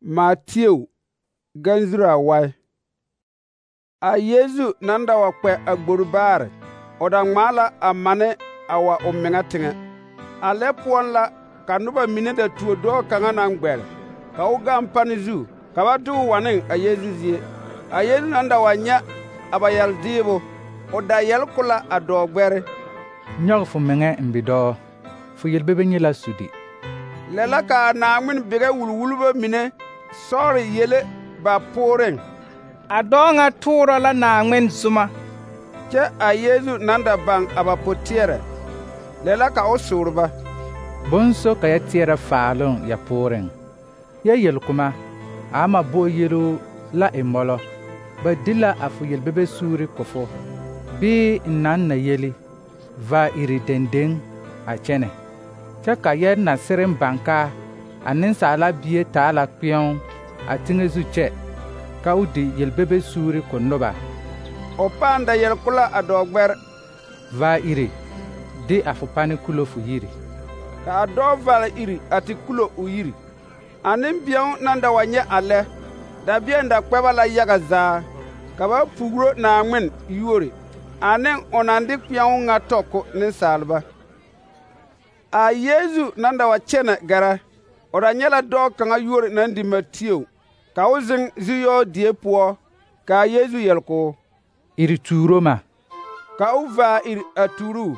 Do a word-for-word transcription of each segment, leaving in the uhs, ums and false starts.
Matthew ganzura wai. A Yesu nanda wa kpɛ a gbori baare, o da ŋmaa la a mane a wa o meŋa teŋɛ. A lɛ poɔŋ la ka noba mine da tuo dɔɔ kaŋa naŋ gbɛre, ka o gaŋ pane zu, ka ba de o wa ne a Yesu zie. A Yesu naŋ da wa nyɛ a ba yɛldeebo, o da yɛle ko la a dɔɔ gbɛre: Nyɔge fo meŋɛ n bidɔɔ, fo yelbebe nyɛ la sudi. Lɛ la ka a Naaŋmen bigɛ wulwulbɔ mine sɔɔre yele ba pooreŋ: A dɔɔ ŋa toorɔ la Naaŋmen zuma. Kyɛ a Yesu naŋ da baŋ a ba poteɛrɛ. Lɛ la ka o soore ba: Bonso ka ya teɛrɛ faaloŋ ya pooreŋ. Ya yelkoma, a ama bo yeloo la e mɔlɔ. Ba di la a fo yelbebe suuri ko fo. Bii n naŋ na yeli, va iri dendeŋ a kyɛnɛ. Kyɛ ka yɛ na sereŋ baŋkaa a Nensaala Bie taa la kpeɛŋ a teŋɛ zu kyɛ, ka o di yelbebe suuri ko noba. O pãã da yɛle ko la a dɔɔ gbɛre: Va iri, de a fo pane kulo fo yiri. Ka a dɔɔ vale iri a te kulo o yiri. A nembeɛŋ naŋ da wa nyɛ a lɛ, dabeɛŋ da kpɛ ba la yaga zaa, ka ba pugro Naaŋmen yuori, ane o naŋ de kpeɛŋo ŋa tɔ ko nensaalba. A Yesu naŋ da wa kyɛnɛ gɛrɛ, o da nyɛ la dɔɔ kaŋa yuori naŋ di Matthew, ka o zeŋ zuyɔɔ die poɔ, ka a Yesu yɛle ko: Iri tuuro ma. Ka o vaa iri a tuuruu.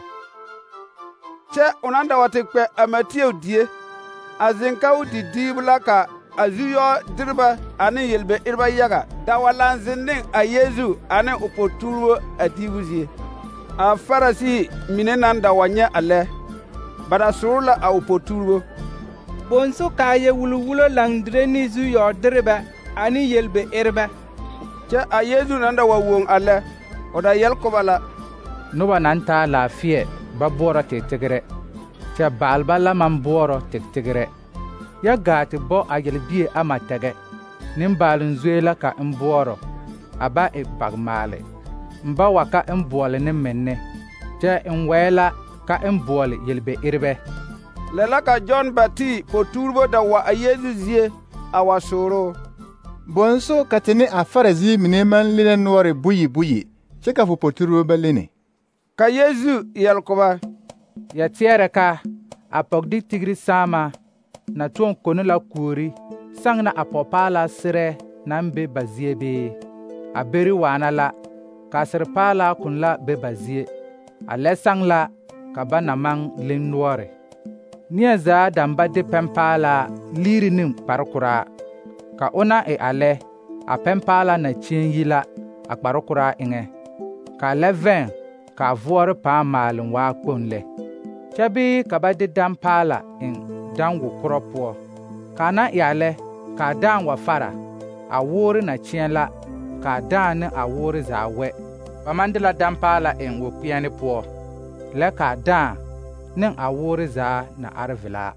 Kyɛ o naŋ da wa te kpɛ a Matthew die, a zeŋ ka o di diibu la ka a zuyɔɔ dereba ane yelbe-ereba yaga da wa laŋ zeŋ ne a Yesu ane o potuurbo a diibu zie. A Farisi mine naŋ da wa nyɛ a lɛ, ba da soore la a o potuurbo: Bonso kaa yɛ wulwulo laŋ dire ne zuyɔɔ dereba ane yelbe-ereba. Kyɛ a Yesu naŋ da wa woŋ a lɛ, o da yɛle ko ba la: Noba naŋ taa laafeɛ ba boɔrɔ tegtegirɛ, kyɛ baalba la maŋ boɔrɔ tegtegirɛ. Ya gaa te bɔ a yelbie ama tɛgɛ. Nembaaloŋ zoe la ka n boɔrɔ, a ba e pagmaale. N ba wa ka n boɔle ne menne, kyɛ n wɛɛ la ka n boɔle yelbe-erebɛ. Lɛ la ka Jɔn Bati potuurbo da wa a Yesu zie a wa sooro: Bonso ka te ne a Farisi mine maŋ lenɛ noɔre buyi buyi, kyɛ ka fo potuurbo ba lene. Ka Yesu yɛle ko ba: Ya teɛrɛ ka a pɔgde tigiri saama na tõɔ kono la kuori saŋ na a pɔgpaalaa serɛ naŋ be ba zie bee? A beri waana la, ka serpaalaa kõn la be ba zie. A lɛ saŋ la ka ba na maŋ len noɔre. Neɛ zaa daŋ ba de pɛmpaalaa liiri ne kparekoraa. Ka o na e a lɛ, a pɛmpaalaa na kyẽen yi la a kparekoraa eŋɛ. Ka a lɛ vɛŋ ka a voɔre pãã maaleŋ waa kpoŋ lɛ. Kyɛ bee ka ba de dampaala eŋ danwo-korɔ poɔ. Ka a na e a lɛ, ka a dãã wa fara, a woore na kyẽn la, ka a dãã ne a woore zaa wɛ. Ba maŋ de la dampaala eŋ wo-kpeɛne poɔ, lɛ ka a dãã ne a woore zaa na are velaa.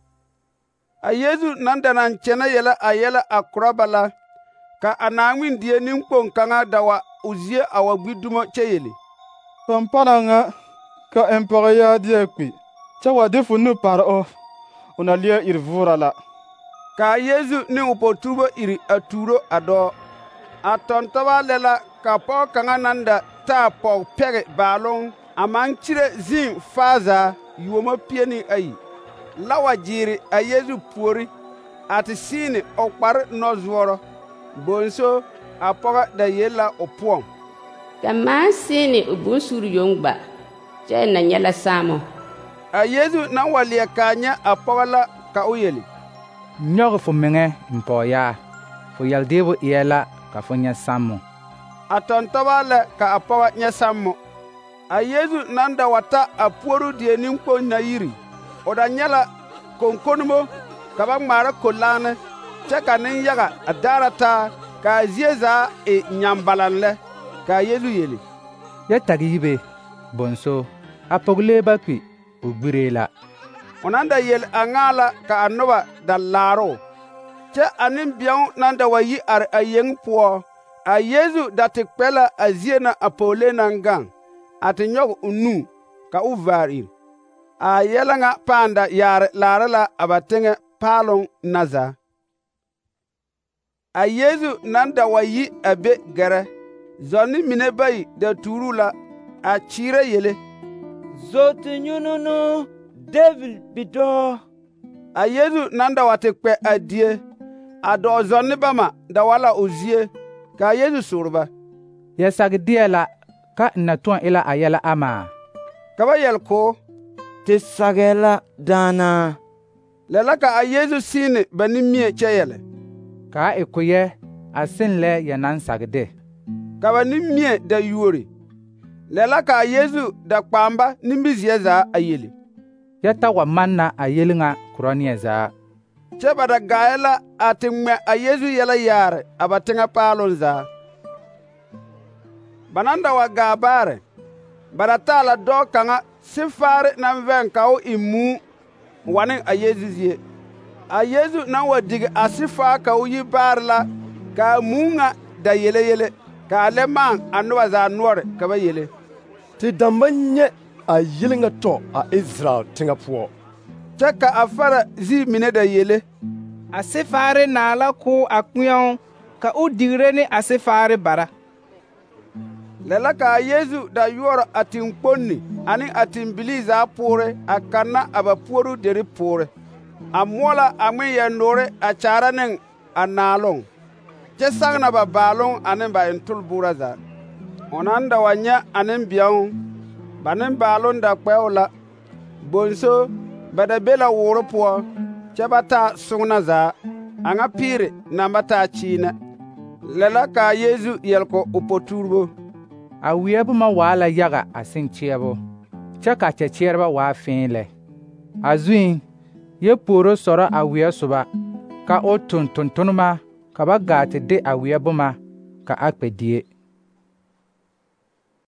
A Yesu naŋ da naŋ kyɛnɛ yɛlɛ a yɛlɛ a korɔ ba la, ka a Naaŋmen die nenkpoŋ kaŋa da wa o zie a wa gbi dumo kyɛ yele: Pampana ŋa, ka eŋ pɔgɔ yaa deɛ kpi, kyɛ wa de fo nu pare o, o na leɛ iri voora la. Ka a Yesu ne o potuurbo iri a tuuro a dɔɔ. A tɔntɔba lɛ la ka pɔge kaŋa naŋ da taa pɔg pɛge baaloŋ a maŋ kyire zĩĩ faa zaa yuomo pie ne ayi, la wa gyeere a Yesu puori a te sẽẽne o kpare nɔzoɔrɔ. Bonso a pɔgɔ da yel la o poɔŋ: Ka maa sẽẽne o bonsuuri yoŋ gba, kyɛ na nyɛ la saamo. A Yesu naŋ wa leɛ kaa nyɛ a pɔgɔ la ka o yele: Nyɔge fo meŋɛ n pɔɔyaa, fo yɛldeebo eɛ la ka fo nyɛ sammo. A tɔntɔba lɛ ka a pɔgɔ nyɛ sammo. A Yesu naŋ da wa ta a puoruu die nenkpoŋ na yiri, o da nyɛ la konkonmo ka ba ŋmaara kolaane, kyɛ ka nenyaga a daara taa, ka a zie zaa e nyambalaŋ lɛ. Ka a Yesu yele: Ya tagi yibe, bonso, a pɔglee ba kpi, o gbiree la. O naŋ da yele a ŋaa la ka a noba da laaroo. Kyɛ a nembeɛŋ naŋ da wa yi are a yeŋ poɔ, a Yesu da te kpɛ la a zie na a pɔglee naŋ gaŋ, a te nyɔge o nu ka o vaare iri. A yɛlɛ ŋa pãã da yaare laare la a ba teŋɛ paaloŋ na zaa. A Yesu nan da wa yi a be gɛrɛ. Zɔnne mine bayi da tuuru la a kyeerɛ yele: Zo te nyononɔ David bidɔɔ. A Yesu nan da wa te kpɛ a die, a dɔɔ zɔnne bama da wa la o zie, ka a Yesu sore ba: Ya sag deɛ la, ka n na tõɔ e la a yɛlɛ ama? Ka ba yɛl koo: Te sagɛ la, daana. Lɛ la ka a Yesu siine ba nimie kyɛ yɛlɛ. Ka a e ko yɛ a sen lɛ ya nan sagde. Ka ba nimie da yuori. Lɛ la ka a Yesu da kpaamba nimizeɛ zaa a yele: Ya ta wa manna a yele ŋa korɔ neɛ zaa. Kyɛ ba da gaɛ la a te ŋmɛ a Yesu yɛlɛ yaare a ba teŋɛ paaloŋ zaa. Ba nan da wa gaa baare, ba da taa la dɔɔ kaŋa sifaare naŋ vɛŋ ka o e muu wane a Yesu zie. A Yesu nan wa digi a sifaa ka o yi baare la, ka a muu ŋa da yele yele, ka a lɛ maan a noba zaa noɔre ka ba yele: Te damba nyɛ a yele ŋa tɔ a Israel teŋɛ poɔ. Kyɛ ka a Farisi mine da yele: A sifaare naa la ko a kpeɛo ka o digire ne a sifaare bara. Lɛ la ka a Yesu da yɔɔrɔ a teŋkponni ane a teŋbilii zaa poore a kanna a ba puoruu deri poore. A moɔ la a ŋmen yɛ-noore a kyaara ne a naaloŋ, kyɛ sagna ba baaloŋ ane ba entolboorɔ zaa. O nan da wa nyɛ a nembɛoŋ, ba nembaaloŋ da kpɛ o la. Bonso, ba da be la woore poɔ, kyɛ ba taa soŋna zaa, a ŋa piiri naŋ ba taa kyiinɛ. Lɛ la ka a Yesu yɛlkɔ o potuurbo: A weɛ boma waa la yaga a seŋ kyeɛbo, kyɛ ka kyɛkyɛreba waa fẽe lɛ. A zuŋ, yɛ puoro sɔrɔ a weɛ soba, ka o toŋ tontonema ka ba gaa te de a weɛ boma ka a kpɛ die.